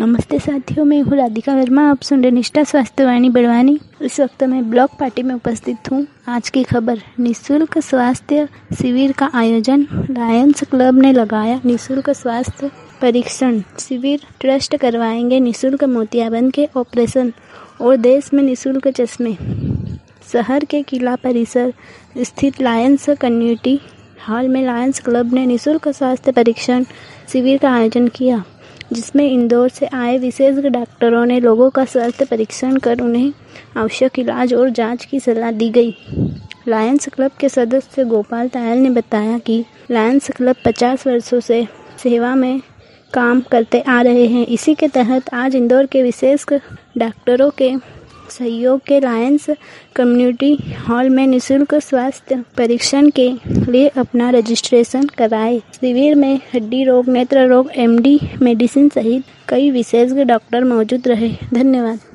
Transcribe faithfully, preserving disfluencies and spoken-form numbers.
नमस्ते साथियों, मैं हूँ राधिका वर्मा। आप सुन रहे निष्ठा स्वास्थ्यवाणी बड़वानी। इस वक्त मैं ब्लॉक पार्टी में उपस्थित हूँ। आज की खबर, निःशुल्क स्वास्थ्य शिविर का आयोजन, लायंस क्लब ने लगाया निःशुल्क स्वास्थ्य परीक्षण शिविर। ट्रस्ट करवाएंगे निःशुल्क मोतियाबिंद के ऑपरेशन और देश में निःशुल्क चश्मे। शहर के किला परिसर स्थित लायंस कम्युनिटी हॉल में लायंस क्लब ने निःशुल्क स्वास्थ्य परीक्षण शिविर का आयोजन किया, जिसमें इंदौर से आए विशेषज्ञ डॉक्टरों ने लोगों का स्वास्थ्य परीक्षण कर उन्हें आवश्यक इलाज और जांच की सलाह दी गई। लायंस क्लब के सदस्य गोपाल तायल ने बताया कि लायंस क्लब पचास वर्षों से सेवा में काम करते आ रहे हैं। इसी के तहत आज इंदौर के विशेषज्ञ डॉक्टरों के सहयोग के लायंस कम्युनिटी हॉल में निःशुल्क स्वास्थ्य परीक्षण के लिए अपना रजिस्ट्रेशन कराए। शिविर में हड्डी रोग, नेत्र रोग, एमडी मेडिसिन सहित कई विशेषज्ञ डॉक्टर मौजूद रहे। धन्यवाद।